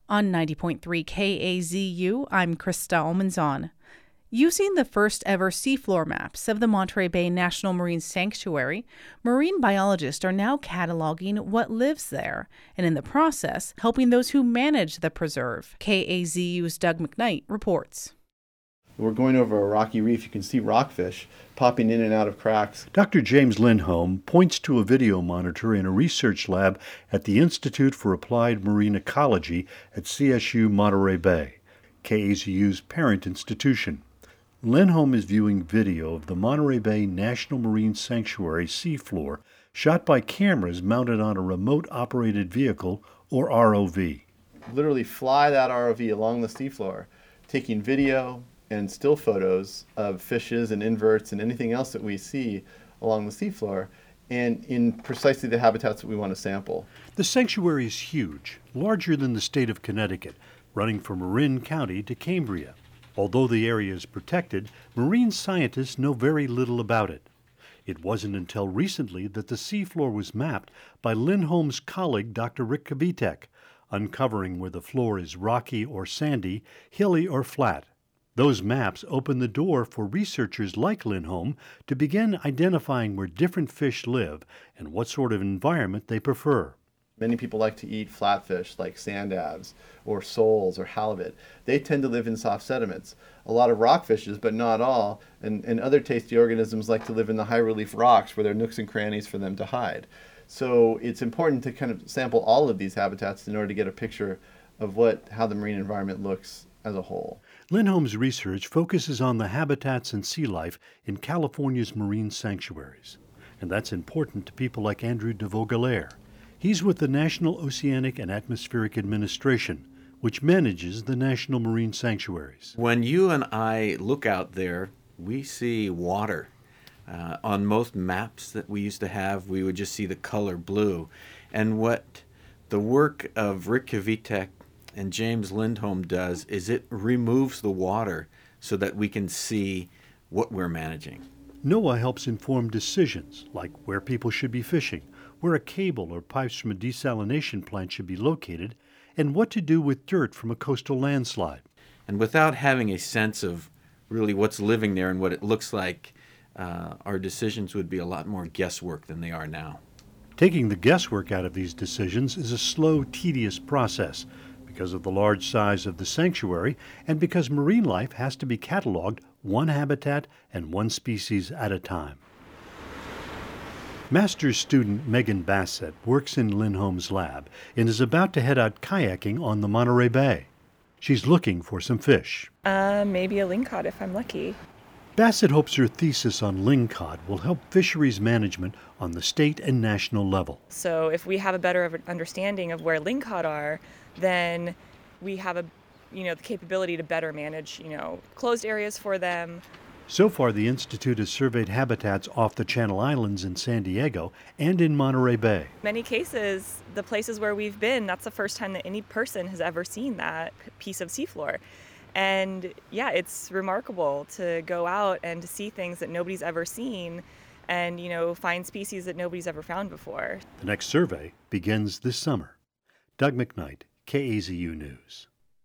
On 90.3 KAZU, I'm Krista Almanzon. Using the first ever seafloor maps of the Monterey Bay National Marine Sanctuary, marine biologists are now cataloging what lives there, and in the process, helping those who manage the preserve. KAZU's Doug McKnight reports. We're going over a rocky reef. You can see rockfish popping in and out of cracks. Dr. James Lindholm points to a video monitor in a research lab at the Institute for Applied Marine Ecology at CSU Monterey Bay, KAZU's parent institution. Lindholm is viewing video of the Monterey Bay National Marine Sanctuary seafloor shot by cameras mounted on a remote-operated vehicle, or ROV. Literally fly that ROV along the seafloor, taking video and still photos of fishes and inverts and anything else that we see along the seafloor, and in precisely the habitats that we want to sample. The sanctuary is huge, larger than the state of Connecticut, running from Marin County to Cambria. Although the area is protected, marine scientists know very little about it. It wasn't until recently that the seafloor was mapped by Lindholm's colleague, Dr. Rick Kvitek, uncovering where the floor is rocky or sandy, hilly or flat. Those maps open the door for researchers like Lindholm to begin identifying where different fish live and what sort of environment they prefer. Many people like to eat flatfish like sand dabs or soles or halibut. They tend to live in soft sediments. A lot of rockfishes, but not all, and other tasty organisms like to live in the high relief rocks where there are nooks and crannies for them to hide. So it's important to kind of sample all of these habitats in order to get a picture of how the marine environment looks as a whole. Lindholm's research focuses on the habitats and sea life in California's marine sanctuaries. And that's important to people like Andrew de Vogelaere. He's with the National Oceanic and Atmospheric Administration, which manages the national marine sanctuaries. When you and I look out there, we see water. On most maps that we used to have, we would just see the color blue. And what the work of Rick Kvitek and James Lindholm does is it removes the water so that we can see what we're managing. NOAA helps inform decisions like where people should be fishing, where a cable or pipes from a desalination plant should be located, and what to do with dirt from a coastal landslide. And without having a sense of really what's living there and what it looks like, our decisions would be a lot more guesswork than they are now. Taking the guesswork out of these decisions is a slow, tedious process because of the large size of the sanctuary and because marine life has to be cataloged one habitat and one species at a time. Master's student Megan Bassett works in Lindholm's lab and is about to head out kayaking on the Monterey Bay. She's looking for some fish. Maybe a lingcod if I'm lucky. Bassett hopes her thesis on lingcod will help fisheries management on the state and national level. So if we have a better understanding of where lingcod are, then we have the capability to better manage, closed areas for them. So far, the Institute has surveyed habitats off the Channel Islands in San Diego and in Monterey Bay. In many cases, the places where we've been, that's the first time that any person has ever seen that piece of seafloor. And yeah, it's remarkable to go out and to see things that nobody's ever seen and, find species that nobody's ever found before. The next survey begins this summer. Doug McKnight, KAZU News.